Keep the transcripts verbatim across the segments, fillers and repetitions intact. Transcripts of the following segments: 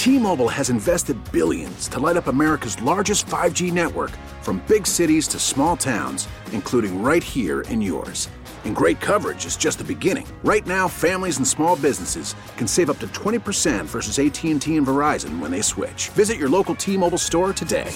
T-Mobile has invested billions to light up America's largest five G network, from big cities to small towns, including right here in yours. And great coverage is just the beginning. Right now, families and small businesses can save up to twenty percent versus A T and T and Verizon when they switch. Visit your local T-Mobile store today.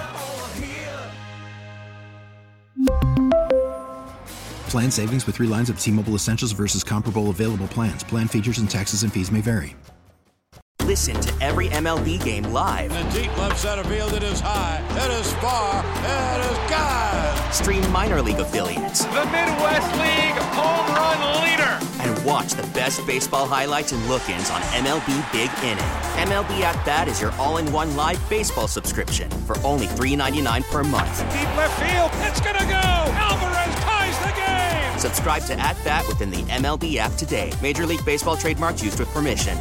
Plan savings with three lines of T-Mobile Essentials versus comparable available plans. Plan features and taxes and fees may vary. Listen to every M L B game live. In the deep left center field, it is high, it is far, it is gone. Stream minor league affiliates. The Midwest League home run leader. And watch the best baseball highlights and look-ins on M L B Big Inning. M L B At Bat is your all-in-one live baseball subscription for only three dollars and ninety-nine cents per month. Deep left field, it's gonna go. Alvarez ties the game. Subscribe to At Bat within the M L B app today. Major League Baseball trademarks used with permission.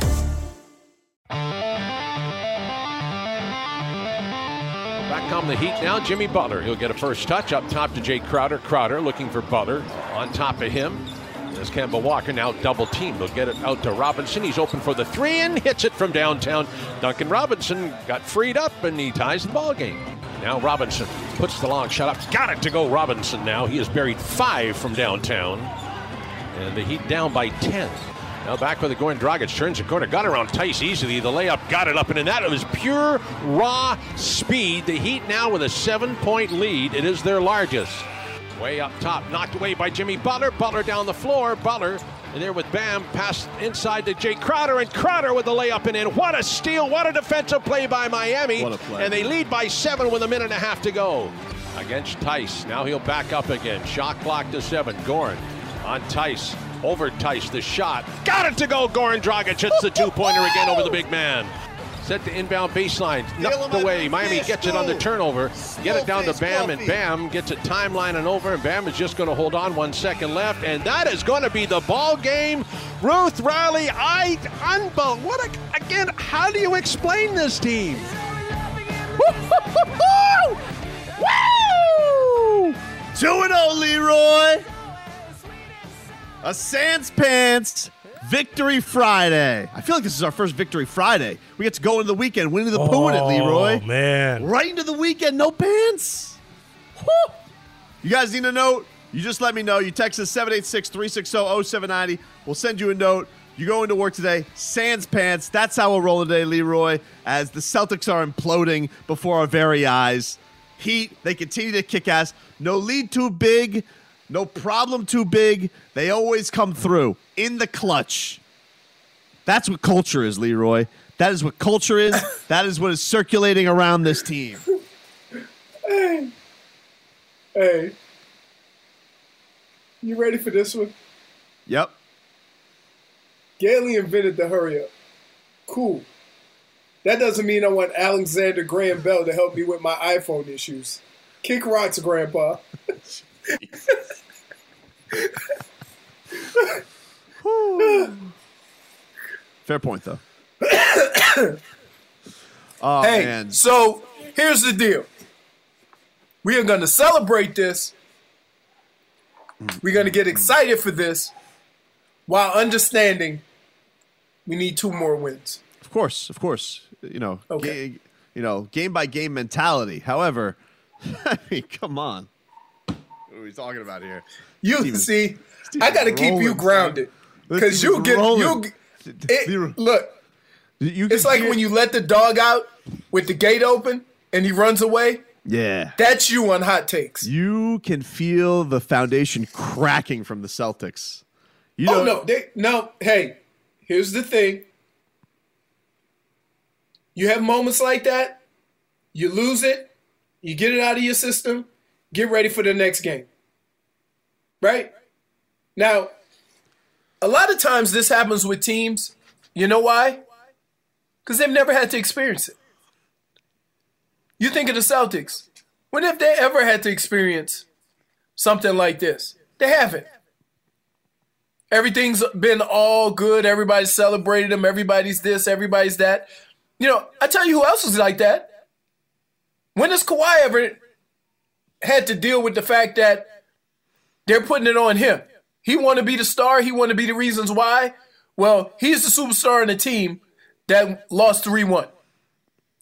Back come the Heat now. Jimmy Butler. He'll get a first touch up top to Jay Crowder. Crowder looking for Butler. On top of him is Kemba Walker. Now double team. They'll get it out to Robinson. He's open for the three and hits it from downtown. Duncan Robinson got freed up and he ties the ball game. Now Robinson puts the long shot up. Got it to go Robinson now. He has buried five from downtown. And the Heat down by ten. Now back with the Goran Dragic, turns the corner, got around Tice easily. The layup got it up and in. That was pure, raw speed. The Heat now with a seven-point lead. It is their largest. Way up top, knocked away by Jimmy Butler. Butler down the floor. Butler and there with Bam, pass inside to Jay Crowder, and Crowder with the layup and in. What a steal, what a defensive play by Miami. What a play. And they lead by seven with a minute and a half to go. Against Tice. Now he'll back up again. Shot clock to seven. Goran on Tice. Over Tice, the shot. Got it to go. Goran Dragic hits the two-pointer again over the big man. Set to inbound baseline. Knocked away. Miami gets it on the turnover. Get it down to Bam, and Bam gets a timeline and over, and Bam is just going to hold on. One second left, and that is going to be the ball game. Ruth Riley, I, unbelievable. What a, again, how do you explain this team? Woo! two and oh, Leroy. A Sans Pants Victory Friday. I feel like this is our first Victory Friday. We get to go into the weekend, winning the poo in it, Leroy. Oh, man. Right into the weekend, no pants. Woo. You guys need a note? You just let me know. You text us seven eight six, three six zero, zero seven nine zero. We'll send you a note. You go into work today, Sans Pants. That's how we're rolling today, Leroy, as the Celtics are imploding before our very eyes. Heat, they continue to kick ass. No lead too big. No problem too big. They always come through in the clutch. That's what culture is, Leroy. That is what culture is. That is what is circulating around this team. Hey. Hey. You ready for this one? Yep. Gailey invented the hurry up. Cool. That doesn't mean I want Alexander Graham Bell to help me with my iPhone issues. Kick rocks, Grandpa. Fair point, though. Oh, hey, man. So here's the deal. We are going to celebrate this. We're going to get excited for this while understanding we need two more wins. Of course, of course. You know, okay. ga- you know, game by game mentality. However, I mean, come on. What are we talking about here? You Steven, see, Steven I got to keep you grounded because you get you. It, look, you it's like get, when you let the dog out with the gate open and he runs away. Yeah, that's you on Hot Takes. You can feel the foundation cracking from the Celtics. You oh no, they, no. Hey, here's the thing. You have moments like that. You lose it. You get it out of your system. Get ready for the next game. Right? Now, a lot of times this happens with teams. You know why? Because they've never had to experience it. You think of the Celtics. When have they ever had to experience something like this? They haven't. Everything's been all good. Everybody's celebrated them. Everybody's this. Everybody's that. You know, I tell you who else is like that. When has Kawhi ever had to deal with the fact that they're putting it on him? He want to be the star. He want to be the reasons why. Well, he's the superstar in the team that lost three one.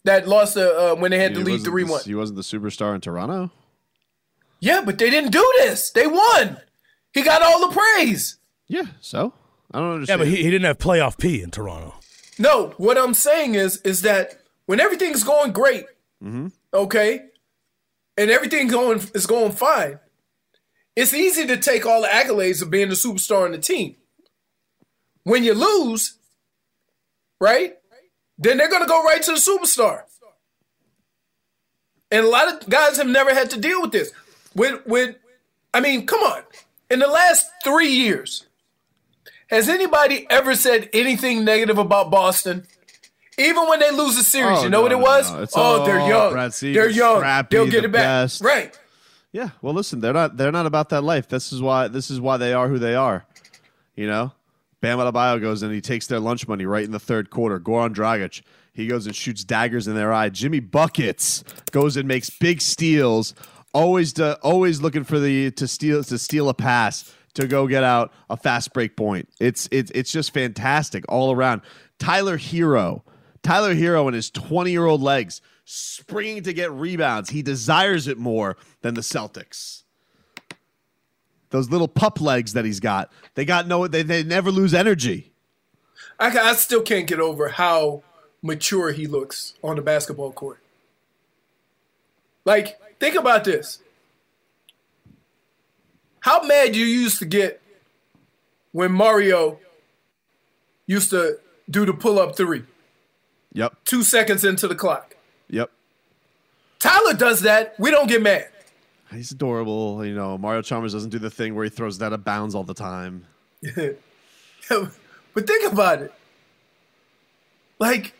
that lost uh, when they had He to lead wasn't three the- one. He wasn't the superstar in Toronto? Yeah, but they didn't do this. They won. He got all the praise. Yeah, so? I don't Yeah, understand. but he, he didn't have playoff P in Toronto. No, what I'm saying is is that when everything's going great, Mm-hmm. okay, and everything going is going fine, it's easy to take all the accolades of being the superstar on the team. When you lose, right, then they're going to go right to the superstar. And a lot of guys have never had to deal with this. With, with, I mean, come on. In the last three years, has anybody ever said anything negative about Boston? Even when they lose a series, Oh, you know no, what it no, was? no. It's oh, all they're young. Brad Stevens, They're young. scrappy, They'll get the it back. best. Right. Yeah, well, listen, they're not they're not about that life. This is why this is why they are who they are. You know, Bam Adebayo goes and he takes their lunch money right in the third quarter. Goran Dragic, he goes and shoots daggers in their eye. Jimmy Buckets goes and makes big steals. Always to, always looking for the to steal to steal a pass to go get out a fast break point. It's it's it's just fantastic all around. Tyler Hero, Tyler Hero and his twenty-year-old legs springing to get rebounds. He desires it more than the Celtics. Those little pup legs that he's got, they got no, they, they never lose energy. I, ca- I still can't get over how mature he looks on the basketball court. Like, think about this. How mad you used to get when Mario used to do the pull-up three. Yep. Two seconds into the clock. Yep. Tyler does that. We don't get mad. He's adorable. You know, Mario Chalmers doesn't do the thing where he throws it out of bounds all the time. But think about it. Like,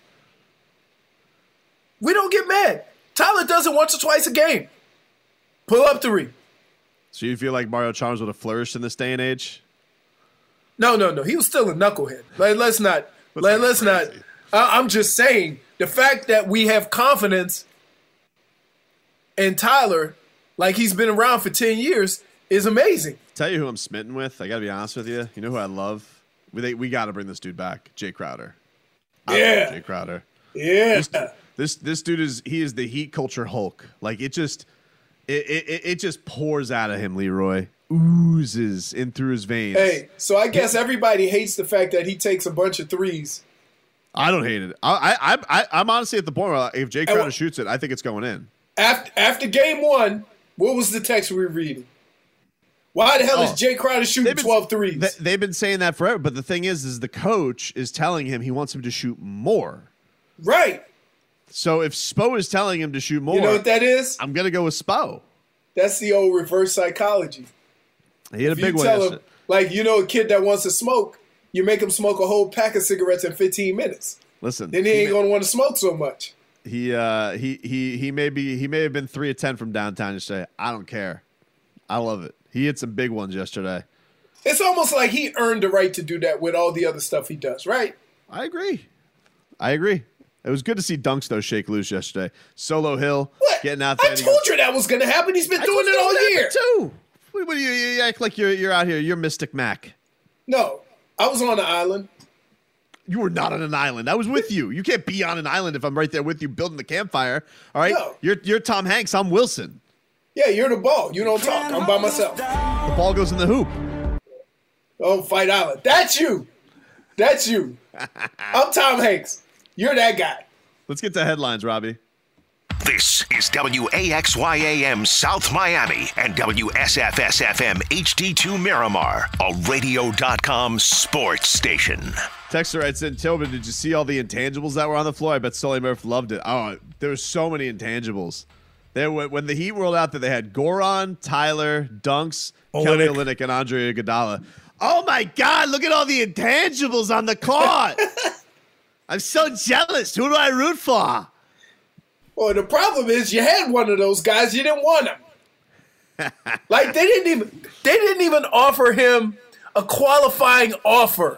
we don't get mad. Tyler does it once or twice a game. Pull up three. So you feel like Mario Chalmers would have flourished in this day and age? No, no, no. He was still a knucklehead. Like, let's not. Let, let's not. I, I'm just saying the fact that we have confidence in Tyler, like he's been around for ten years, is amazing. Tell you who I'm smitten with. I got to be honest with you. You know who I love? We they, we got to bring this dude back, Jay Crowder. I Yeah. love Jay Crowder. Yeah. This, this this dude is he is the heat culture Hulk. Like it just it it, it just pours out of him, Leroy. Oozes in through his veins. Hey, so I guess everybody hates the fact that he takes a bunch of threes. I don't hate it. I I I I'm honestly at the point where if Jay Crowder And, shoots it, I think it's going in. After after game one, what was the text we were reading? Why the hell Oh. is Jay Crowder shooting They've been- twelve threes? They, they've been saying that forever, but the thing is, is the coach is telling him he wants him to shoot more. Right. So if Spo is telling him to shoot more, You know what that is? I'm gonna go with Spo. That's the old reverse psychology. He had a If big you one. tell him, yesterday. like, you know, a kid that wants to smoke, you make him smoke a whole pack of cigarettes in fifteen minutes. Listen, Then he he ain't may- going to want to smoke so much. He uh he he he may be he may have been three of ten from downtown yesterday. I don't care. I love it. He hit some big ones yesterday. It's almost like he earned the right to do that with all the other stuff he does, right? I agree. I agree. It was good to see Dunks though shake loose yesterday. Solo Hill What? getting out there. I and he told goes- you that was going to happen. He's been I doing told it you all that year. too. What, what do you, you act like you're you're out here? You're Mystic Mac. No, I was on the island. You were not on an island. I was with you. You can't be on an island if I'm right there with you building the campfire. All right? No. You're you're Tom Hanks. I'm Wilson. Yeah, you're the ball. You don't talk. I'm by myself. The ball goes in the hoop. Oh, Fight Island. That's you. That's you. I'm Tom Hanks. You're that guy. Let's get to headlines, Robbie. This is W A X Y A M South Miami and W S F S F M H D two Miramar, a radio dot com sports station. Texter writes in, Tobin, did you see all the intangibles that were on the floor? I bet Sully Murph loved it. Oh, there were so many intangibles. There, when the Heat rolled out there, they had Goran, Tyler, Dunks, Kelly Olynyk, and Andre Iguodala. Oh, my God, look at all the intangibles on the court. I'm so jealous. Who do I root for? Well, the problem is you had one of those guys. You didn't want him. Like, they didn't even they didn't even offer him a qualifying offer.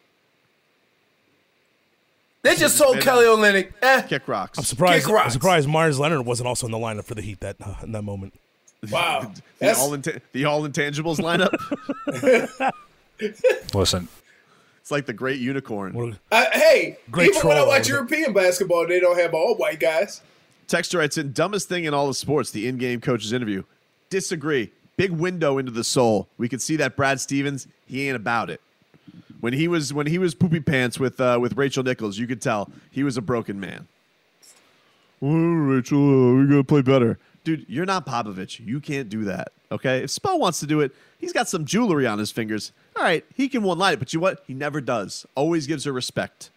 They just told Kelly Olynyk, eh. Kick rocks. I'm surprised. Kick rocks. I'm surprised Myers Leonard wasn't also in the lineup for the Heat that uh, in that moment. Wow. the, all inta- the all intangibles lineup. Listen, It's like the Great Unicorn. Uh, hey, Great even when I troll. watch European basketball, they don't have all white guys. Texter writes in, dumbest thing in all of sports, the in-game coach's interview. Disagree. Big window into the soul. We could see that Brad Stevens, he ain't about it. When he was when he was poopy pants with uh, with Rachel Nichols, you could tell he was a broken man. Oh, Rachel, uh, we gotta play better. Dude, you're not Popovich. You can't do that, okay? If Spo wants to do it, he's got some jewelry on his fingers. All right, he can one-line it, but you know what? He never does. Always gives her respect.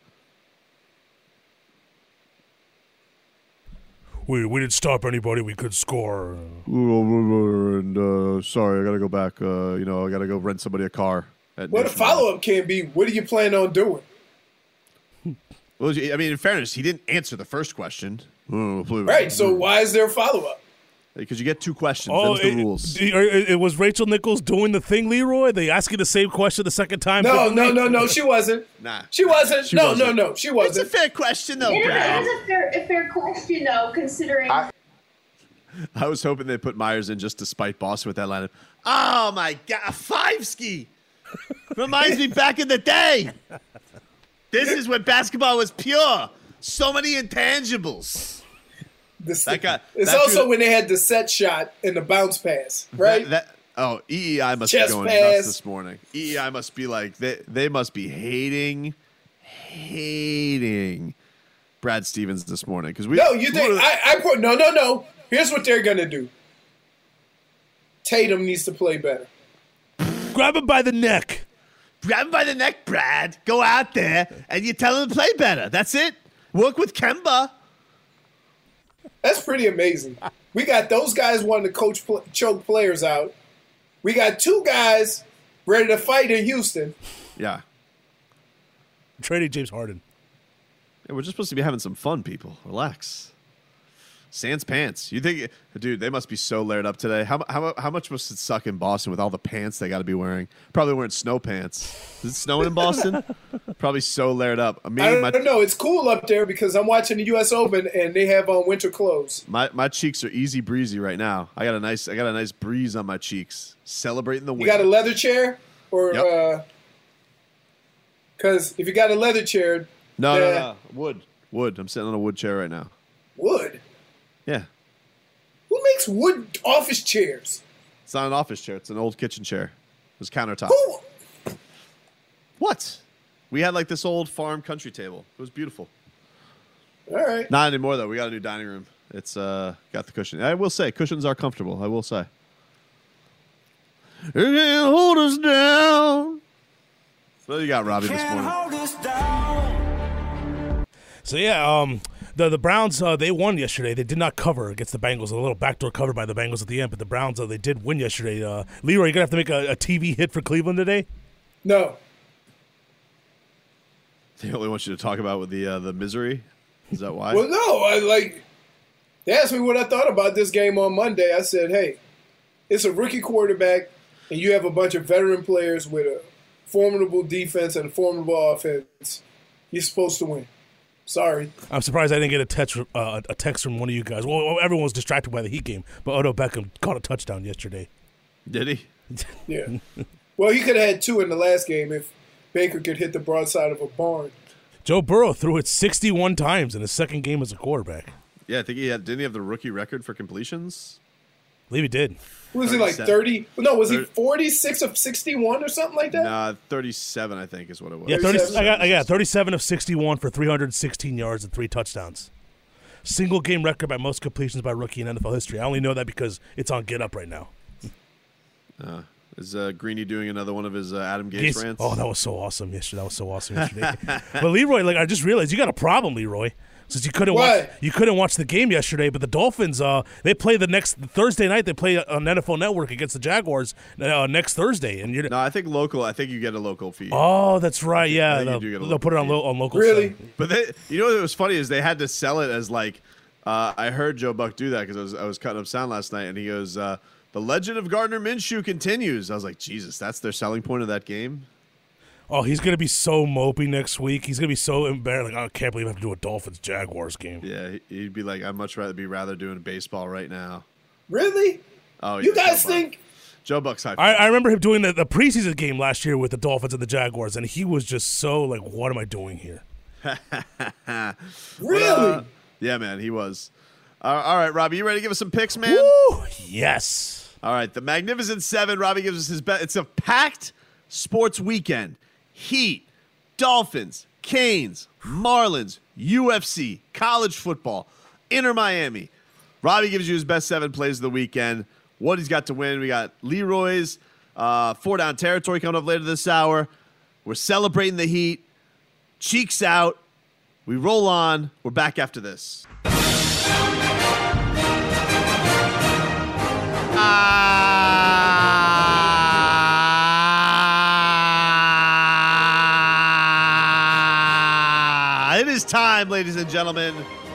We we didn't stop anybody. We could score. And uh, sorry, I gotta go back. Uh, you know, I gotta go rent somebody a car. What well, a follow-up can be, what are you planning on doing? Well, I mean, in fairness, he didn't answer the first question. Right, so why is there a follow-up? Because you get two questions. Oh, Them's the it, rules. It, it was Rachel Nichols doing the thing, Leroy? They ask you the same question the second time? No, no, no, no, she wasn't. Nah. She wasn't. She no, wasn't. no, no, she wasn't. It's a fair question, though, It Brad. is a fair, a fair question, though, considering... I, I was hoping they put Myers in just to spite Boston with that lineup. Oh, my God. A five-ski. Reminds me back in the day. This is when basketball was pure. So many intangibles. This, that guy, it's that also dude, when they had the set shot and the bounce pass, right? That, that, oh, E E I must Chest be going pass. nuts this morning. E E I must be like, they, they must be hating, hating Brad Stevens this morning. Because we No, you think, I, I put, no, no, no. Here's what they're going to do. Tatum needs to play better. Grab him by the neck. Grab him by the neck, Brad. Go out there and you tell him to play better. That's it. Work with Kemba. That's pretty amazing. We got those guys wanting to coach pl- choke players out. We got two guys ready to fight in Houston. Yeah. Trading James Harden. Yeah, we're just supposed to be having some fun, people. Relax. Sans pants. You think, dude, they must be so layered up today. How, how, how much must it suck in Boston with all the pants they got to be wearing? Probably wearing snow pants. Is it snowing in Boston? Probably so layered up. I, mean, I don't my, know. It's cool up there because I'm watching the U S Open and they have on winter clothes. My my cheeks are easy breezy right now. I got a nice I got a nice breeze on my cheeks. Celebrating the win. You got a leather chair, or Yep. uh, because if you got a leather chair, No, uh, no, no. Wood. Wood. I'm sitting on a wood chair right now. wood. Yeah. Who makes wood office chairs? It's not an office chair. It's an old kitchen chair. It's countertop. Who? What? We had like this old farm country table. It was beautiful. All right. Not anymore though. We got a new dining room. It's uh got the cushion. I will say cushions are comfortable. I will say. You can't hold us down. What do you got, Robbie, this morning? So yeah, um, the the Browns uh, they won yesterday. They did not cover against the Bengals. A little backdoor cover by the Bengals at the end, but the Browns uh, they did win yesterday. Uh, Leroy, you gonna have to make a, a T V hit for Cleveland today? No. They only want you to talk about with the uh, the misery. Is that why? Well, no. I like. They asked me what I thought about this game on Monday. I said, "Hey, it's a rookie quarterback, and you have a bunch of veteran players with a formidable defense and a formidable offense. You're supposed to win." Sorry. I'm surprised I didn't get a text, uh, a text from one of you guys. Well, everyone was distracted by the Heat game, but Odell Beckham caught a touchdown yesterday. Did he? Yeah. Well, he could have had two in the last game if Baker could hit the broadside of a barn. Joe Burrow threw it sixty-one times in his second game as a quarterback. Yeah, I think he had. Didn't he have the rookie record for completions? I believe he did. Was he like thirty? No, was he forty-six of sixty-one or something like that? Nah, thirty-seven, I think, is what it was. Yeah, thirty. I got, I got thirty-seven of sixty-one for three hundred sixteen yards and three touchdowns. Single game record by most completions by rookie in N F L history. I only know that because it's on Get Up right now. Uh, is uh, Greeny doing another one of his uh, Adam Gase Gase, rants? oh, that was so awesome yesterday. That was so awesome yesterday. But Leroy, like I just realized you got a problem, Leroy. Since you couldn't What? watch, you couldn't watch the game yesterday, but the Dolphins, uh, they play the next Thursday night. They play on N F L Network against the Jaguars uh, next Thursday, and you're No, I think local. I think you get a local feed. oh, that's right, yeah. I think you They'll, do get a they'll local put it on, feed. lo- on local. Really? stuff. But they, you know what was funny is they had to sell it as like uh, I heard Joe Buck do that because I was I was cutting up sound last night, and he goes, uh, "The legend of Gardner Minshew continues." I was like, Jesus, that's their selling point of that game. Oh, he's gonna be so mopey next week. He's gonna be so embarrassed. Like, I can't believe I have to do a Dolphins Jaguars game. Yeah, he- he'd be like, I'd much rather be rather doing baseball right now. Really? Oh, You yeah, guys Joe Buck. think Joe Buck's hype. I, I remember him doing the, the preseason game last year with the Dolphins and the Jaguars, and he was just so like, what am I doing here? Really? Uh, yeah, man, he was. Uh, all right, Robbie, you ready to give us some picks, man? Woo! Yes. All right, the Magnificent Seven. Robbie gives us his bet. It's a packed sports weekend. Heat, Dolphins, Canes, Marlins, U F C, college football, Inter Miami. Robbie gives you his best seven plays of the weekend. What he's got to win. We got Leroy's uh, four down territory coming up later this hour. We're celebrating the Heat. Cheeks out. We roll on. We're back after this. Ah, it is time, ladies and gentlemen,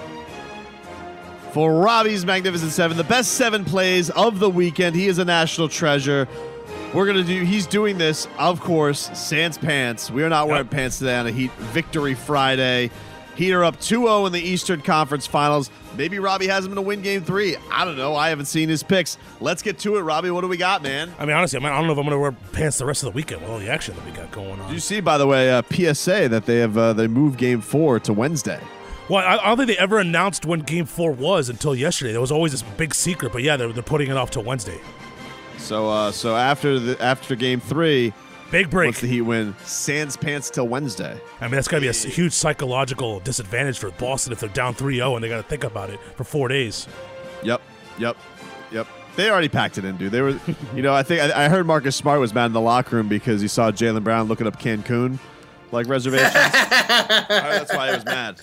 for Robbie's Magnificent Seven, the best seven plays of the weekend. He is a national treasure. We're going to do, he's doing this, of course, sans pants. We are not wearing pants today on a Heat Victory Friday. Heat are up two oh in the Eastern Conference Finals. Maybe Robbie has him to win game three. I don't know. I haven't seen his picks. Let's get to it, Robbie. What do we got, man? I mean, honestly, I, mean, I don't know if I'm going to wear pants the rest of the weekend with all the action that we got going on. Did you see, by the way, uh, P S A that they have uh, they moved game four to Wednesday? Well, I, I don't think they ever announced when game four was until yesterday. There was always this big secret, but yeah, they're, they're putting it off till Wednesday. So, uh, so after the after game three, big break. Once the Heat win, sans pants till Wednesday. I mean, that's got to be a huge psychological disadvantage for Boston if they're down three oh and they got to think about it for four days. Yep, yep, yep. They already packed it in, dude. They were, you know, I think I, I heard Marcus Smart was mad in the locker room because he saw Jaylen Brown looking up Cancun, like reservations. That's why he was mad.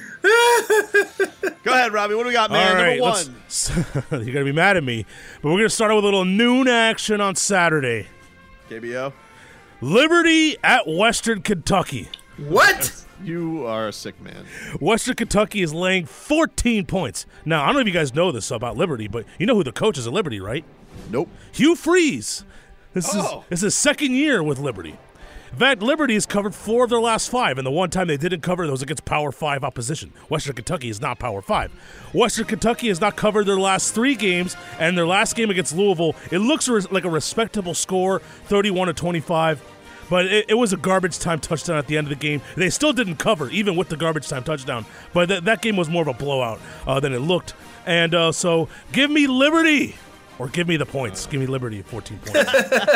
Go ahead, Robbie. What do we got, man? All right, Number one. You're going to be mad at me, but we're going to start out with a little noon action on Saturday. K B O? Liberty at Western Kentucky. What? You are a sick man. Western Kentucky is laying fourteen points. Now, I don't know if you guys know this about Liberty, but you know who the coach is at Liberty, right? Nope. Hugh Freeze. This Oh. is this is his second year with Liberty. In fact, Liberty has covered four of their last five, and the one time they didn't cover, that was against Power Five opposition. Western Kentucky is not Power Five. Western Kentucky has not covered their last three games, and their last game against Louisville, it looks res- like a respectable score, thirty-one to twenty-five. But it, it was a garbage time touchdown at the end of the game. They still didn't cover, even with the garbage time touchdown. But th- that game was more of a blowout uh, than it looked. And uh, so, give me Liberty, or give me the points. Give me Liberty at fourteen points.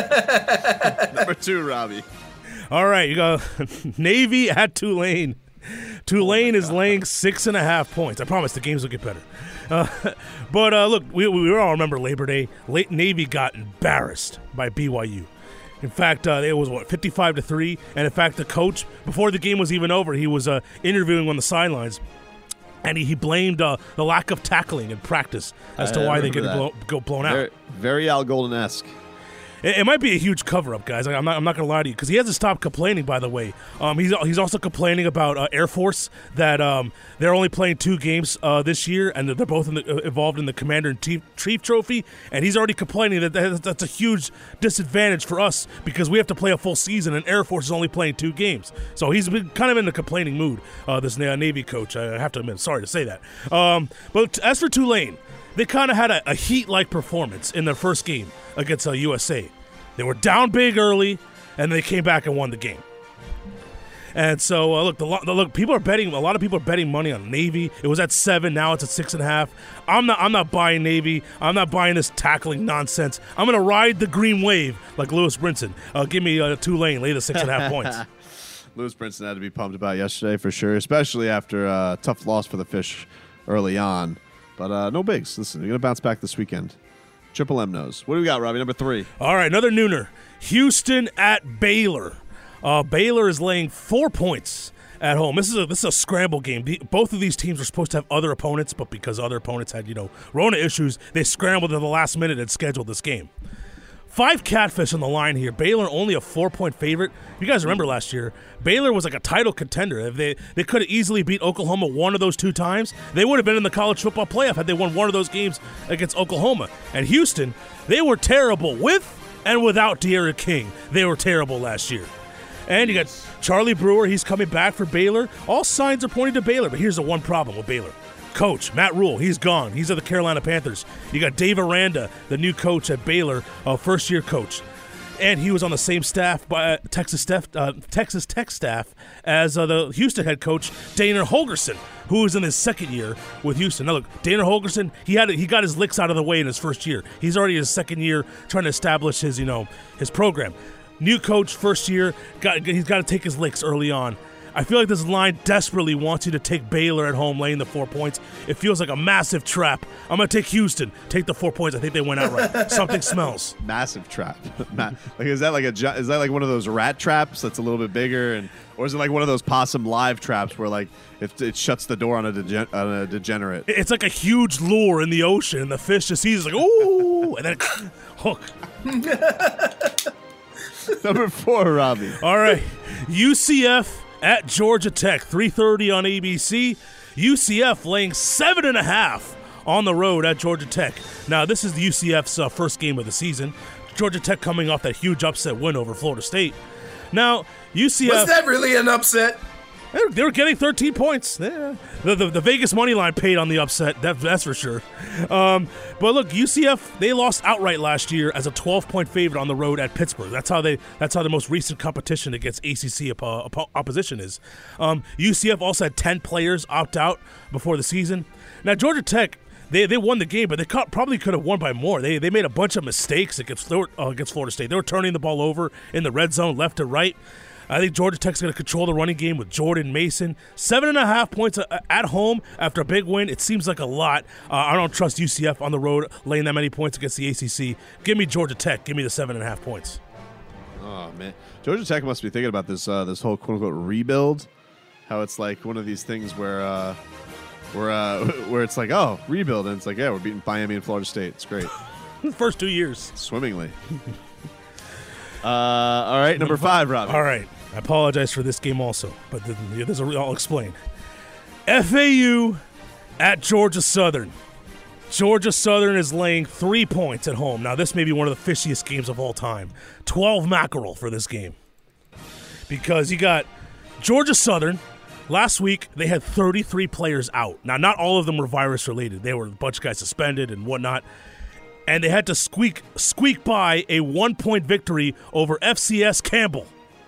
Number two, Robbie. All right, you got Navy at Tulane. Tulane oh is God. laying six and a half points. I promise the games will get better. Uh, but uh, look, we, we all remember Labor Day. Late Navy got embarrassed by B Y U. In fact, uh, it was, what, fifty-five to three? And in fact, the coach, before the game was even over, he was uh, interviewing on the sidelines, and he, he blamed uh, the lack of tackling in practice as to I why they get blow, go blown very, out. Very Al Golden-esque. It, it might be a huge cover-up, guys. I'm not, I'm not going to lie to you, because he hasn't stopped complaining, by the way. Um, he's he's also complaining about uh, Air Force, that um, they're only playing two games uh, this year, and they're both in the, uh, involved in the Commander-in-Chief Chief Trophy, and he's already complaining that, that that's a huge disadvantage for us, because we have to play a full season, and Air Force is only playing two games. So he's been kind of in a complaining mood, uh, this Navy coach. I have to admit, sorry to say that. Um, but as for Tulane, they kind of had a, a Heat-like performance in their first game against uh, U S A. They were down big early, and they came back and won the game. And so, uh, look, the, the look, people are betting. A lot of people are betting money on Navy. It was at seven. Now it's at six and a half. I'm not. I'm not buying Navy. I'm not buying this tackling nonsense. I'm going to ride the green wave like Lewis Brinson. Uh, give me uh, Tulane. Lay the six and a half points. Lewis Brinson had to be pumped about yesterday for sure, especially after a uh, tough loss for the Fish early on. But uh, no bigs. Listen, you're going to bounce back this weekend. Triple M knows. What do we got, Robbie? Number three. All right, another nooner. Houston at Baylor. Uh, Baylor is laying four points at home. This is a this is a scramble game. The, both of these teams were supposed to have other opponents, but because other opponents had, you know, Rona issues, they scrambled at the last minute and scheduled this game. Five catfish on the line here. Baylor only a four-point favorite. You guys remember last year, Baylor was like a title contender. If they they could have easily beat Oklahoma one of those two times, they would have been in the college football playoff had they won one of those games against Oklahoma. And Houston, they were terrible with and without De'Aaron King. They were terrible last year. And you got Charlie Brewer. He's coming back for Baylor. All signs are pointing to Baylor, but here's the one problem with Baylor. Coach, Matt Rule, he's gone. He's at the Carolina Panthers. You got Dave Aranda, the new coach at Baylor, uh, first-year coach. And he was on the same staff, by uh, Texas, staff, uh, Texas Tech staff, as uh, the Houston head coach, Dana Holgorsen, who is in his second year with Houston. Now, look, Dana Holgorsen, he had he got his licks out of the way in his first year. He's already in his second year trying to establish his, you know, his program. New coach, first year, got he's got to take his licks early on. I feel like this line desperately wants you to take Baylor at home, laying the four points. It feels like a massive trap. I'm going to take Houston. Take the four points. I think they went out right. Something smells. Massive trap. like, is that like a is that like one of those rat traps that's a little bit bigger, and or is it like one of those possum live traps where like it, it shuts the door on a, degen- on a degenerate? It's like a huge lure in the ocean, and the fish just sees it like ooh, and then it, hook. Number four, Robbie. All right, U C F. At Georgia Tech, three thirty on A B C. U C F laying seven and a half on the road at Georgia Tech. Now, this is the U C F's uh, first game of the season. Georgia Tech coming off that huge upset win over Florida State. Now, U C F... Was that really an upset? They were, they were getting thirteen points. Yeah. The, the the Vegas money line paid on the upset, that, that's for sure. Um, but look, U C F, they lost outright last year as a twelve-point favorite on the road at Pittsburgh. That's how they. That's how the most recent competition against A C C op- op- opposition is. Um, U C F also had ten players opt out before the season. Now, Georgia Tech, they they won the game, but they co- probably could have won by more. They they made a bunch of mistakes against, uh, against Florida State. They were turning the ball over in the red zone, left to right. I think Georgia Tech's going to control the running game with Jordan Mason. Seven and a half points at home after a big win. It seems like a lot. Uh, I don't trust U C F on the road laying that many points against the A C C. Give me Georgia Tech. Give me the seven and a half points. Oh, man. Georgia Tech must be thinking about this uh, this whole quote-unquote rebuild. How it's like one of these things where uh, where, uh, where it's like, oh, rebuild. And it's like, yeah, we're beating Miami and Florida State. It's great. First two years. Swimmingly. uh, all right, number five, Robbie. All right. I apologize for this game also, but there's a real, I'll explain. F A U at Georgia Southern. Georgia Southern is laying three points at home. Now, this may be one of the fishiest games of all time. twelve mackerel for this game. Because you got Georgia Southern. Last week, they had thirty-three players out. Now, not all of them were virus-related. They were a bunch of guys suspended and whatnot. And they had to squeak, squeak by a one-point victory over F C S Campbell.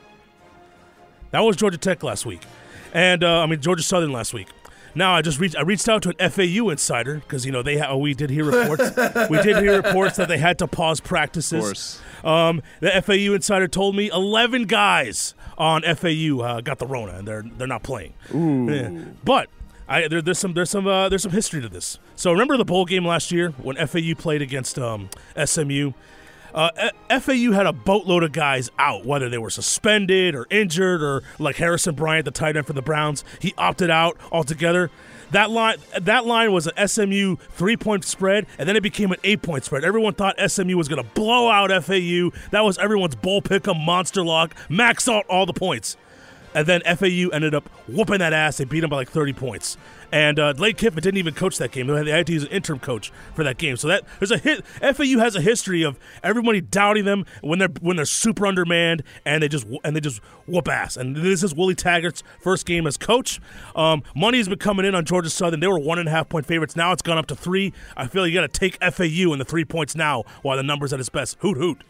That was Georgia Tech last week, and uh, I mean Georgia Southern last week. Now I just reached I reached out to an F A U insider because you know they ha- we did hear reports we did hear reports that they had to pause practices. Of course. Um, the F A U insider told me eleven guys on F A U uh, got the Rona and they're they're not playing. Ooh. Yeah. But I, there, there's some there's some uh, there's some history to this. So remember the bowl game last year when F A U played against um, S M U. Uh, F A U had a boatload of guys out, whether they were suspended or injured, or like Harrison Bryant, the tight end for the Browns, he opted out altogether. That line, that line was an S M U three-point spread, and then it became an eight-point spread. Everyone thought S M U was going to blow out F A U. That was everyone's bowl pick'em, monster lock, max out all the points. And then F A U ended up whooping that ass. They beat them by like thirty points. And uh, Lane Kiffin didn't even coach that game. They had to use an interim coach for that game. So that there's a hit. F A U has a history of everybody doubting them when they're when they're super undermanned and they just and they just whoop ass. And this is Willie Taggart's first game as coach. Um, money's been coming in on Georgia Southern. They were one and a half point favorites. Now it's gone up to three. I feel you got to take F A U in the three points now while the number's at its best. Hoot hoot.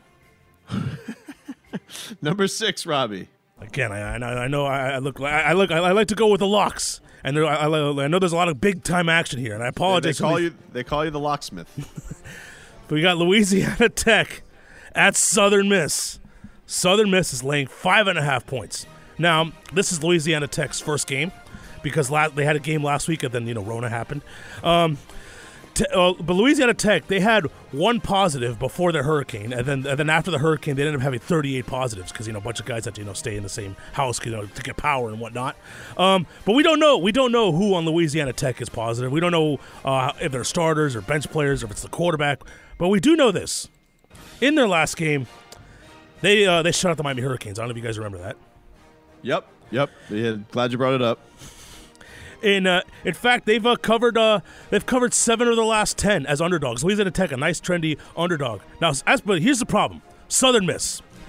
Number six, Robbie. Again, I, I know I, I look I look I like to go with the locks, and there, I, I know there's a lot of big time action here, and I apologize. They call the, you they call you the locksmith. But we got Louisiana Tech at Southern Miss. Southern Miss is laying five and a half points. Now this is Louisiana Tech's first game because last, they had a game last week, and then you know Rona happened. Um, Te- uh, but Louisiana Tech, they had one positive before the hurricane, and then and then after the hurricane, they ended up having thirty-eight positives because you know a bunch of guys had to you know stay in the same house you know to get power and whatnot. Um, but we don't know we don't know who on Louisiana Tech is positive. We don't know uh, if they're starters or bench players or if it's the quarterback. But we do know this: in their last game, they uh, they shut out the Miami Hurricanes. I don't know if you guys remember that. Yep, yep. Yeah, glad you brought it up. In uh, in fact, they've uh, covered uh, they've covered seven of the last ten as underdogs. Louisiana Tech, a nice trendy underdog. Now, as, but here's the problem: Southern Miss.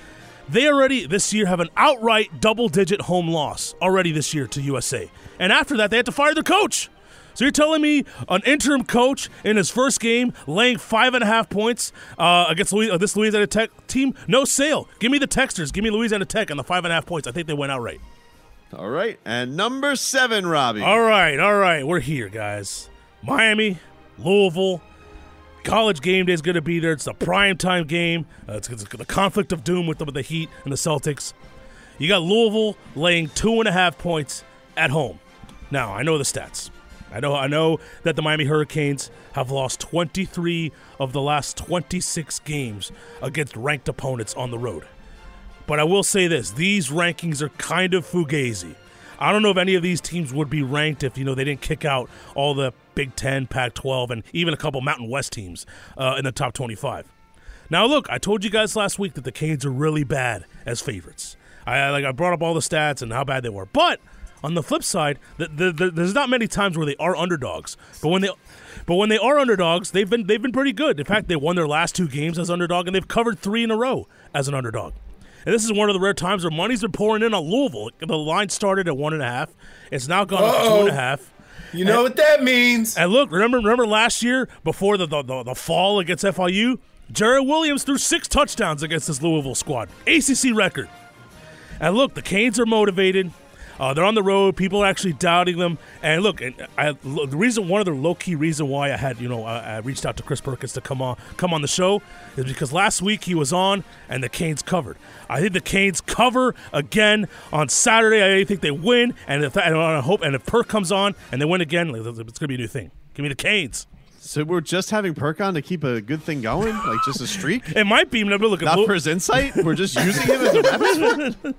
They already this year have an outright double-digit home loss already this year to U S A. And after that, they had to fire their coach. So you're telling me an interim coach in his first game laying five and a half points uh, against Louis- uh, this Louisiana Tech team? No sale. Give me the Texters. Give me Louisiana Tech and the five and a half points. I think they went outright. All right. And number seven, Robbie. All right, all right. We're here, guys. Miami, Louisville. College game day is going to be there. It's the primetime game. Uh, it's, it's the conflict of doom with the, with the Heat and the Celtics. You got Louisville laying two and a half points at home. Now, I know the stats. I know I know that the Miami Hurricanes have lost twenty-three of the last twenty-six games against ranked opponents on the road. But I will say this, these rankings are kind of fugazi. I don't know if any of these teams would be ranked if, you know, they didn't kick out all the Big Ten, Pac twelve, and even a couple Mountain West teams uh, in the top twenty-five. Now, look, I told you guys last week that the Canes are really bad as favorites. I like I brought up all the stats and how bad they were. But on the flip side, the, the, the, there's not many times where they are underdogs. But when they, but when they are underdogs, they've been they've been pretty good. In fact, they won their last two games as underdog, and they've covered three in a row as an underdog. And this is one of the rare times where money's been pouring in on Louisville. The line started at one and a half. It's now gone up to two and a half. You know and, what that means. And look, remember remember last year before the the, the, the fall against F I U, Jared Williams threw six touchdowns against this Louisville squad. A C C record. And look, the Canes are motivated. Uh, they're on the road. People are actually doubting them. And look, and I, the reason, one of the low-key reason why I had, you know, I, I reached out to Chris Perkins to come on, come on the show is because last week he was on and the Canes covered. I think the Canes cover again on Saturday. I think they win, and if and I hope, and if Perk comes on and they win again, it's going to be a new thing. Give me the Canes. So we're just having Perk on to keep a good thing going, like just a streak. It might be. Look, not for his insight. We're just using him as a reference.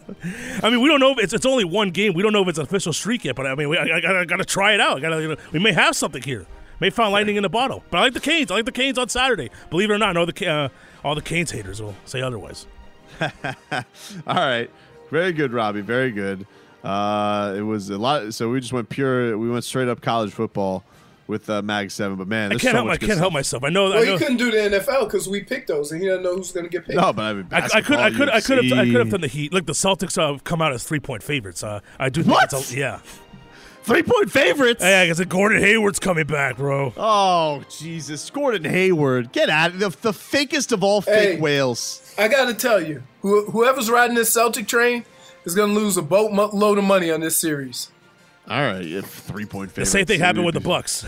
I mean, we don't know if it's it's only one game. We don't know if it's an official streak yet. But I mean, we, I, I, I got to try it out. I gotta, you know, we may have something here. May find lightning in the bottle. But I like the Canes. I like the Canes on Saturday. Believe it or not, I know the uh, all the Canes haters will say otherwise. All right, very good, Robbie. Very good. Uh, it was a lot. So we just went pure. We went straight up college football with uh, Mag Seven. But man, I can't so help. much I can't stuff. help myself. I know. Well, I know. he couldn't do the N F L because we picked those, and he doesn't know who's going to get picked. No, but I mean, I, I could. I could. I could have. I could have done the Heat. Look, the Celtics uh, have come out as three point favorites. Uh, I do. Think What? It's a, yeah. Three point favorites. Hey, I guess Gordon Hayward's coming back, bro. Oh Jesus, Gordon Hayward, get out! The, the fakest of all fake Hey. whales. I got to tell you, who, whoever's riding this Celtic train is going to lose a boatload of money on this series. All right, yeah, three point The favorites. same thing happened with the Bucks.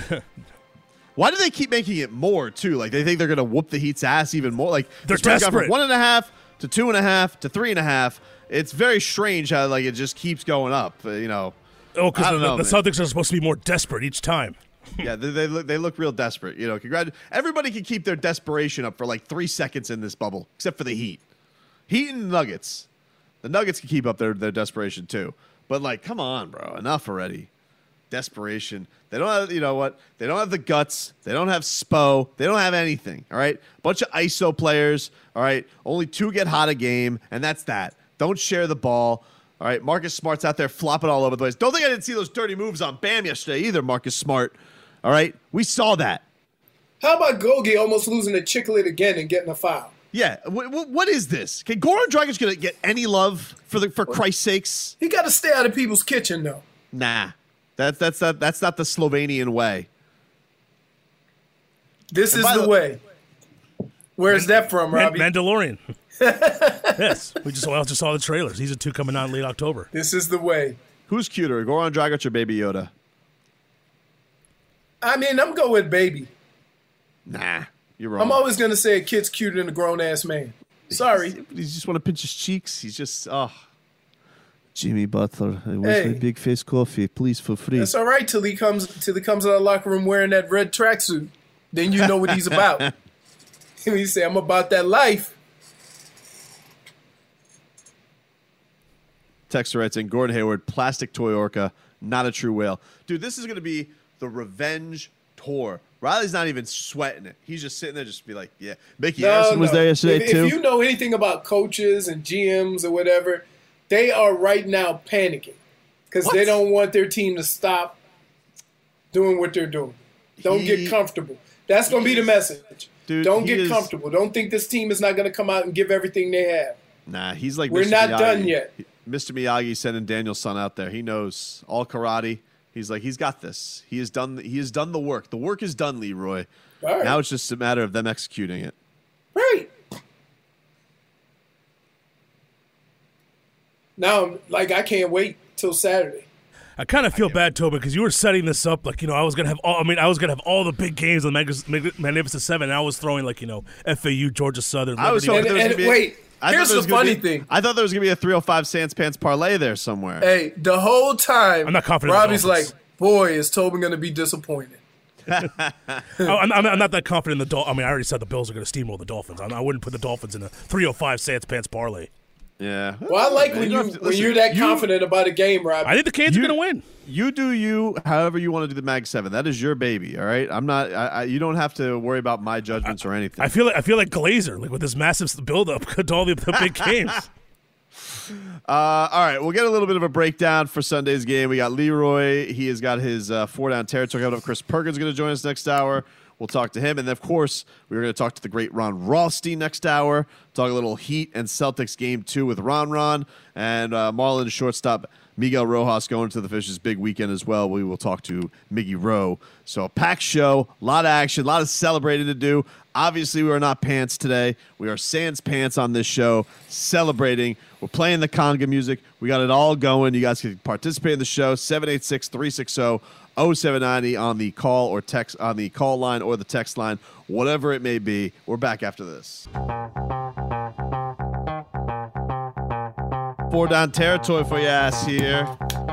Why do they keep making it more too? Like they think they're gonna whoop the Heat's ass even more. Like They're the spread got from desperate. one and a half to two and a half to three and a half. It's very strange how like it just keeps going up. Uh, you know. Oh, I because don't the, know, the man. Celtics are supposed to be more desperate each time. Yeah, they, they look they look real desperate. You know, congrat- everybody can keep their desperation up for like three seconds in this bubble, except for the Heat. Heat and Nuggets. The Nuggets can keep up their, their desperation too. But like, come on, bro, enough already. Desperation. They don't have, you know what? They don't have the guts. They don't have Spo. They don't have anything. All right, bunch of I S O players. All right, only two get hot a game, and that's that. Don't share the ball. All right, Marcus Smart's out there flopping all over the place. Don't think I didn't see those dirty moves on Bam yesterday either, Marcus Smart. All right, we saw that. How about Gogi almost losing a chicklet again and getting a foul? Yeah, w- w- what is this? Can Goran Dragic gonna get any love for the for Christ's sakes? He got to stay out of people's kitchen, though. Nah, that's that's not that's not the Slovenian way. This And is by the the- way. Where's that from, Man- Robbie? Mandalorian. Yes, we just, well, just saw the trailers. Season two coming out in late October. This is the way. Who's cuter, Goran Dragic or Baby Yoda? I mean, I'm going with baby. Nah, you're wrong. I'm always going to say a kid's cuter than a grown-ass man. Sorry. You just want to pinch his cheeks. He's just oh. Jimmy Butler, I want Hey. my big face coffee, please, for free. That's all right till he comes till he comes out of the locker room wearing that red tracksuit. Then you know what he's about. And he say, I'm about that life. Texter writes in, Gordon Hayward, plastic toy orca, not a true whale. Dude, this is going to be the revenge tour. Riley's not even sweating it. He's just sitting there just be like, yeah. Mickey Harrison was there yesterday, if, too. If you know anything about coaches and G Ms or whatever, they are right now panicking because they don't want their team to stop doing what they're doing. Don't He- get comfortable. That's going to be the message. Dude, don't he get is- comfortable. Don't think this team is not going to come out and give everything they have. Nah, he's like We're Mister not Miyagi. done yet. Mister Miyagi sending Daniel's son out there. He knows all karate. He's like, he's got this. He has done. He has done the work. The work is done, Leroy. All right. Now it's just a matter of them executing it. Right. Now, like, I can't wait till Saturday. I kind of feel bad, Toby, because you were setting this up like, you know, I was gonna have all. I mean, I was gonna have all the big games on the Mag- Magnificent Seven, and I was throwing like, you know, F A U, Georgia Southern. I was Liberty. hoping there was And- gonna and be. wait, I thought here's there was the gonna funny be- thing. I thought there was gonna be a three oh five Sans Pants parlay there somewhere. Hey, the whole time, I'm not confident in the Robbie's like, Dolphins. boy, is Tobin going to be disappointed. Oh, I'm, I'm, I'm not that confident in the Dolphins. I mean, I already said the Bills are going to steamroll the Dolphins. I, I wouldn't put the Dolphins in a three oh five Sans Pants parlay. Yeah. Well, I like Man, when you you don't have to- when listen, you're that you- confident about a game, Robbie. I think the Canes You- are going to win. You do you, however you want to do the Mag Seven. That is your baby. All right. I'm not. I, I, you don't have to worry about my judgments or anything. I feel like I feel like Glazer, like with this massive buildup to all the, the big games. Uh, all right, we'll get a little bit of a breakdown for Sunday's game. We got Leroy. He has got his uh, four down territory coming up. Chris Perkins is going to join us next hour. We'll talk to him. And then, of course, we're going to talk to the great Ron Rothstein next hour. Talk a little Heat and Celtics game two with Ron Ron. And uh, Marlins shortstop Miguel Rojas going to the Fishes big weekend as well. We will talk to Miggy Rowe. So a packed show, a lot of action, a lot of celebrating to do. Obviously, we are not pants today. We are sans pants on this show, celebrating. We're playing the conga music. We got it all going. You guys can participate in the show. seven eight six, three six zero, zero seven nine zero on the call or text on the call line or the text line, whatever it may be. We're back after this. Four down territory for your ass here.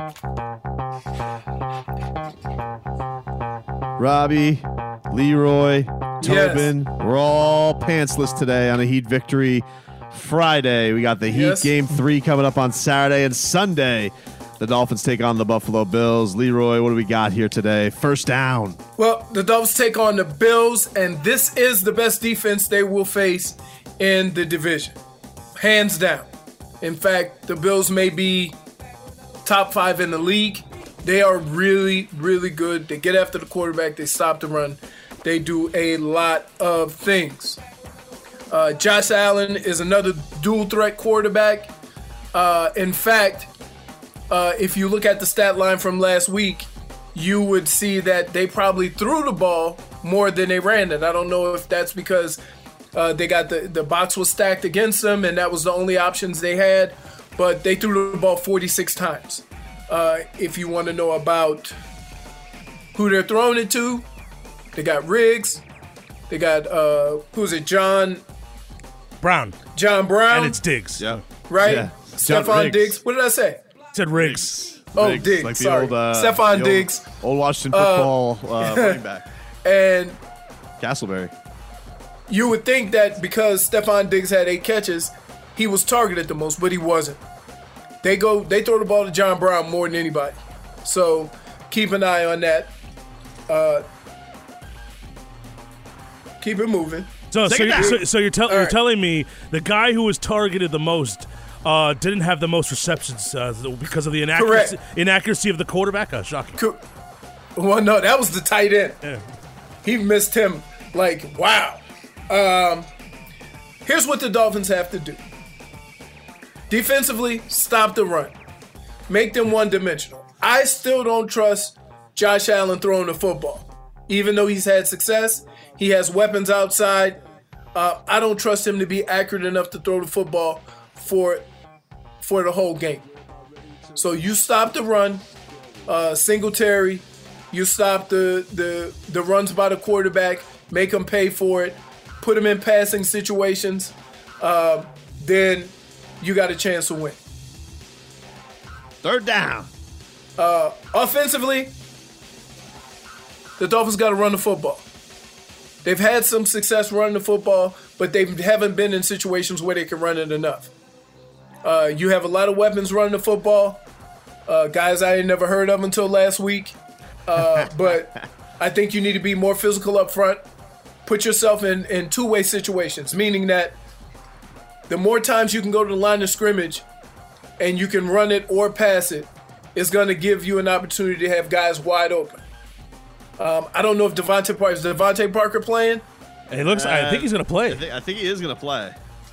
Robbie, Leroy, Tobin, Yes. we're all pantsless today on a Heat victory Friday. We got the Heat Yes. game three coming up on Saturday, and Sunday the Dolphins take on the Buffalo Bills. Leroy, what do we got here today? First down. Well, the Dolphins take on the Bills, and this is the best defense they will face in the division. Hands down. In fact, the Bills may be top five in the league. They are really, really good. They get after the quarterback. They stop the run. They do a lot of things. Uh, Josh Allen is another dual threat quarterback. Uh, in fact, uh, if you look at the stat line from last week, you would see that they probably threw the ball more than they ran it. I don't know if that's because uh, they got the, the box was stacked against them and that was the only options they had, but they threw the ball forty-six times. Uh, if you want to know about who they're throwing it to, they got Riggs. They got, uh, who's it, John Brown. John Brown. And it's Diggs. Yeah. Right? Yeah. John Stephon Riggs. Diggs. What did I say? Said Riggs. Oh, Riggs, Diggs. like the Sorry. old, uh, Stephon the Diggs. Old, old Washington football uh, running back. And Castleberry. you would think that because Stephon Diggs had eight catches, he was targeted the most, but he wasn't. They go, they throw the ball to John Brown more than anybody. So keep an eye on that. Uh, keep it moving. So, so, you're, so, so you're, tell, All you're right. telling me the guy who was targeted the most uh, didn't have the most receptions uh, because of the inaccuracy, Correct. inaccuracy of the quarterback? Uh, shocking. Co- Well, no, that was the tight end. Yeah. He missed him like, wow. Um, here's what the Dolphins have to do. Defensively, stop the run. Make them one-dimensional. I still don't trust Josh Allen throwing the football. Even though he's had success, he has weapons outside. Uh, I don't trust him to be accurate enough to throw the football for, for the whole game. So you stop the run, uh, Singletary. You stop the, the, the runs by the quarterback, make him pay for it, put him in passing situations, uh, then you got a chance to win. Third down. Uh, offensively, the Dolphins got to run the football. They've had some success running the football, but they haven't been in situations where they can run it enough. Uh, you have a lot of weapons running the football, uh, guys I had never heard of until last week. Uh, but I think you need to be more physical up front. Put yourself in, in two-way situations, meaning that the more times you can go to the line of scrimmage and you can run it or pass it, it's going to give you an opportunity to have guys wide open. Um, I don't know if Devontae Parker is Devontae Parker playing. He looks. I think he's going to play. I think, I think he is going to play.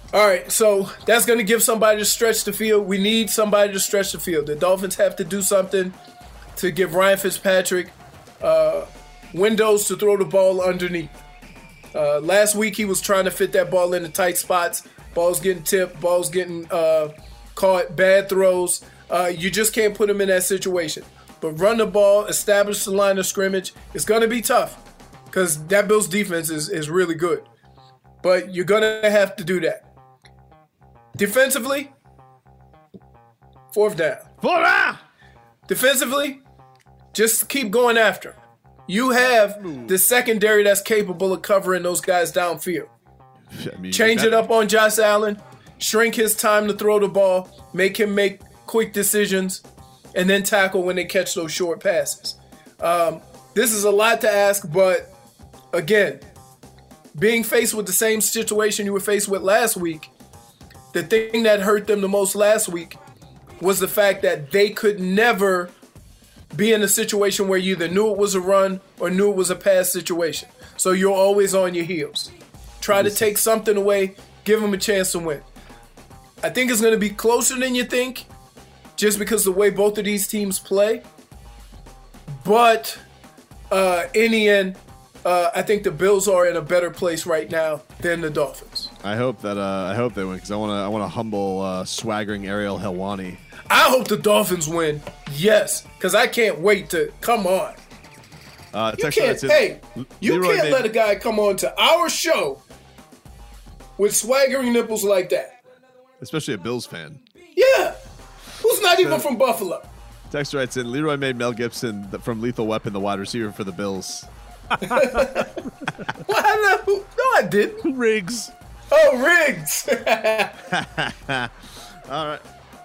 All right, so that's going to give somebody to stretch the field. We need somebody to stretch the field. The Dolphins have to do something to give Ryan Fitzpatrick uh, windows to throw the ball underneath. Uh, last week he was trying to fit that ball into tight spots. Ball's getting tipped. Ball's getting uh, caught. Bad throws. Uh, you just can't put him in that situation. But run the ball, establish the line of scrimmage. It's going to be tough because that Bills defense is, is really good. But you're going to have to do that. Defensively, fourth down. Fourth down. Defensively, just keep going after. You have the secondary that's capable of covering those guys downfield. I mean, Change it up on Josh Allen, shrink his time to throw the ball, make him make quick decisions, and then tackle when they catch those short passes. Um, this is a lot to ask, but again, being faced with the same situation you were faced with last week, the thing that hurt them the most last week was the fact that they could never be in a situation where you either knew it was a run or knew it was a pass situation. So you're always on your heels. Try to take something away, give them a chance to win. I think it's going to be closer than you think, just because the way both of these teams play. But uh, in the end, uh, I think the Bills are in a better place right now than the Dolphins. I hope that uh, I hope they win because I want to I want to humble uh, swaggering Ariel Helwani. I hope the Dolphins win. Yes, because I can't wait to come on. Uh, you can't. Hey, you Leroy can't made, let a guy come on to our show with swaggering nipples like that. Especially a Bills fan. Yeah, who's not even from Buffalo. Text writes in, Leroy made Mel Gibson from Lethal Weapon the wide receiver for the Bills. Well, I know. No, I didn't. Riggs. Oh, Riggs. All right.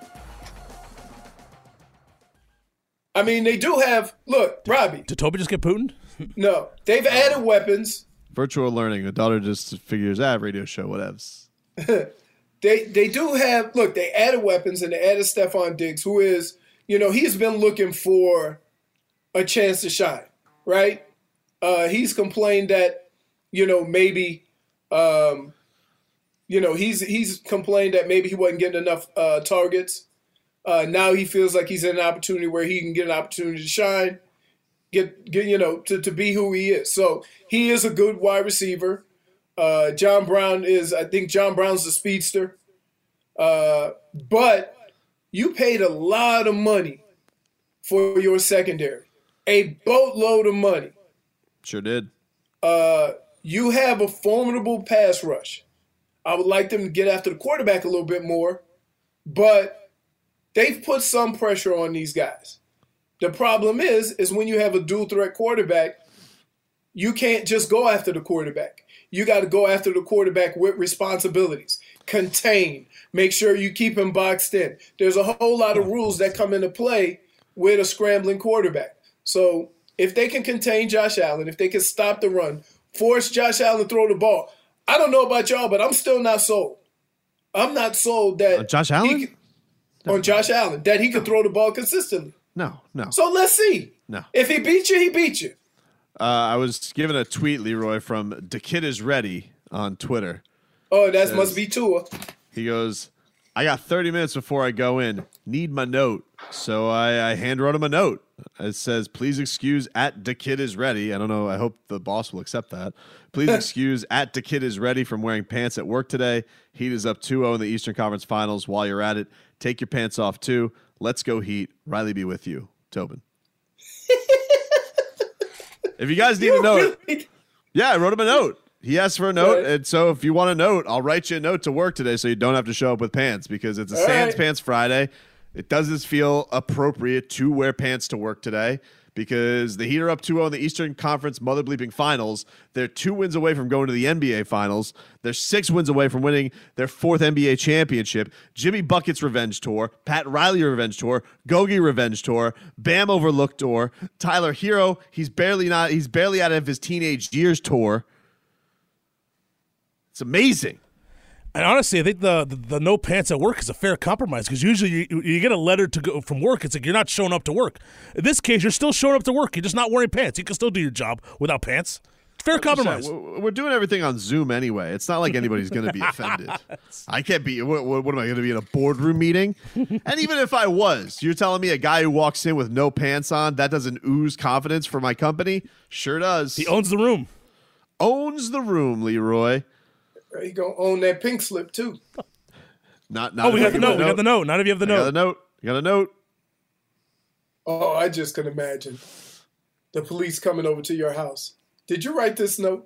I mean, they do have, look, Robbie. Did Toby just get Putin? No. They've added weapons. Virtual learning. The daughter just figures, ah, radio show, whatevs. they they do have, look, they added weapons and they added Stephon Diggs, who is, you know, he's been looking for a chance to shine, right? Uh, he's complained that, you know, maybe, um, you know, he's he's complained that maybe he wasn't getting enough uh, targets. Uh, now he feels like he's in an opportunity where he can get an opportunity to shine, get, get you know, to, to be who he is. So he is a good wide receiver. Uh, John Brown is, I think John Brown's the speedster. Uh, but you paid a lot of money for your secondary, a boatload of money. Sure did. Uh, you have a formidable pass rush. I would like them to get after the quarterback a little bit more, but they've put some pressure on these guys. The problem is, is when you have a dual threat quarterback, you can't just go after the quarterback. You got to go after the quarterback with responsibilities. Contain. Make sure you keep him boxed in. There's a whole lot of rules that come into play with a scrambling quarterback. So if they can contain Josh Allen, if they can stop the run, force Josh Allen to throw the ball, I don't know about y'all, but I'm still not sold. I'm not sold that uh, Josh Allen he, no. on Josh Allen that he could throw the ball consistently. No, no. So let's see. No. If he beat you, he beat you. Uh, I was given a tweet, Leroy, from The Kid Is Ready on Twitter. Oh, that says, must be Tua. He goes, I got thirty minutes before I go in. Need my note. So I, I hand wrote him a note. It says, please excuse at The Kid Is Ready. I don't know. I hope the boss will accept that. Please excuse at The Kid Is Ready from wearing pants at work today. Heat is up two oh in the Eastern Conference Finals. While you're at it, take your pants off too. Let's go Heat. Riley be with you. Tobin. If you guys need you a note. Really? Yeah, I wrote him a note. He asked for a note, right. And so if you want a note, I'll write you a note to work today so you don't have to show up with pants because it's a All Sans right. Pants Friday. It doesn't feel appropriate to wear pants to work today because the Heat are up two oh in the Eastern Conference Mother Bleeping Finals. They're two wins away from going to the N B A Finals. They're six wins away from winning their fourth N B A championship. Jimmy Bucket's revenge tour, Pat Riley revenge tour, Gogi revenge tour, Bam overlooked tour, Tyler Hero, he's barely not he's barely out of his teenage years tour. It's amazing. And honestly, I think the, the, the no pants at work is a fair compromise because usually you, you get a letter to go from work. It's like you're not showing up to work. In this case, you're still showing up to work. You're just not wearing pants. You can still do your job without pants. Fair compromise. We're doing everything on Zoom anyway. It's not like anybody's going to be offended. I can't be. What, what, what am I going to be in a boardroom meeting? And even if I was, you're telling me a guy who walks in with no pants on, that doesn't ooze confidence for my company? Sure does. He owns the room. Owns the room, Leroy. He gonna own that pink slip too. Not. not oh, we got the note. We got the note. Not if you have the I note. Got the note. You got a note. Oh, I just can imagine the police coming over to your house. Did you write this note?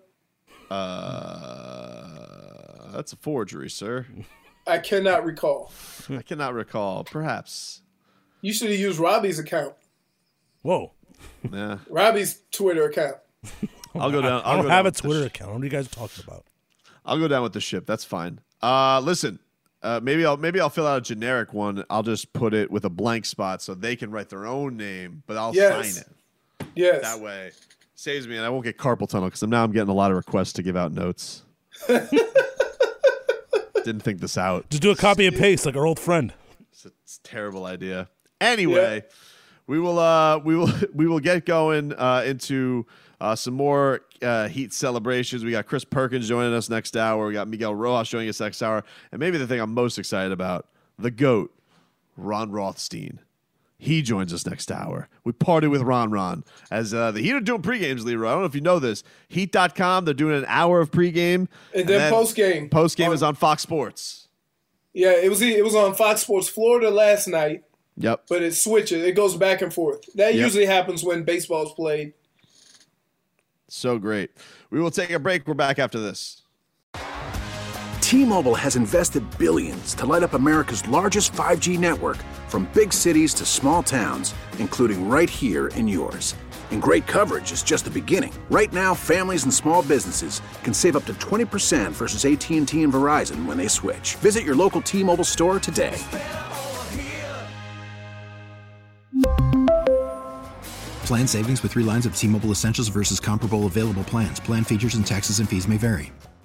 Uh, that's a forgery, sir. I cannot recall. I cannot recall. Perhaps. You should have used Robbie's account. Whoa. Yeah. Robbie's Twitter account. I'll go down. I'll I don't go have down a Twitter account. What are you guys talking about? I'll go down with the ship. That's fine. Uh, listen. Uh, maybe I'll maybe I'll fill out a generic one. I'll just put it with a blank spot so they can write their own name, but I'll yes. sign it. Yes. That way. Saves me, and I won't get carpal tunnel because now I'm getting a lot of requests to give out notes. Didn't think this out. Just do a copy and paste like our old friend. It's a, it's a terrible idea. Anyway, yeah. we will uh, we will we will get going uh, into uh, some more uh, Heat celebrations. We got Chris Perkins joining us next hour. We got Miguel Rojas joining us next hour, and maybe the thing I'm most excited about, the GOAT, Ron Rothstein. He joins us next hour. We party with Ron Ron. As uh, the Heat are doing pregames, Leroy. I don't know if you know this. Heat dot com, they're doing an hour of pregame. And, and then, then postgame. Postgame is on Fox Sports. Yeah, it was it was on Fox Sports Florida last night. Yep. But it switches. It goes back and forth. That yep. usually happens when baseball's played. So great. We will take a break. We're back after this. T-Mobile has invested billions to light up America's largest five G network, from big cities to small towns, including right here in yours. And great coverage is just the beginning. Right now, families and small businesses can save up to twenty percent versus A T and T and Verizon when they switch. Visit your local T-Mobile store today. Plan savings with three lines of T-Mobile Essentials versus comparable available plans. Plan features and taxes and fees may vary.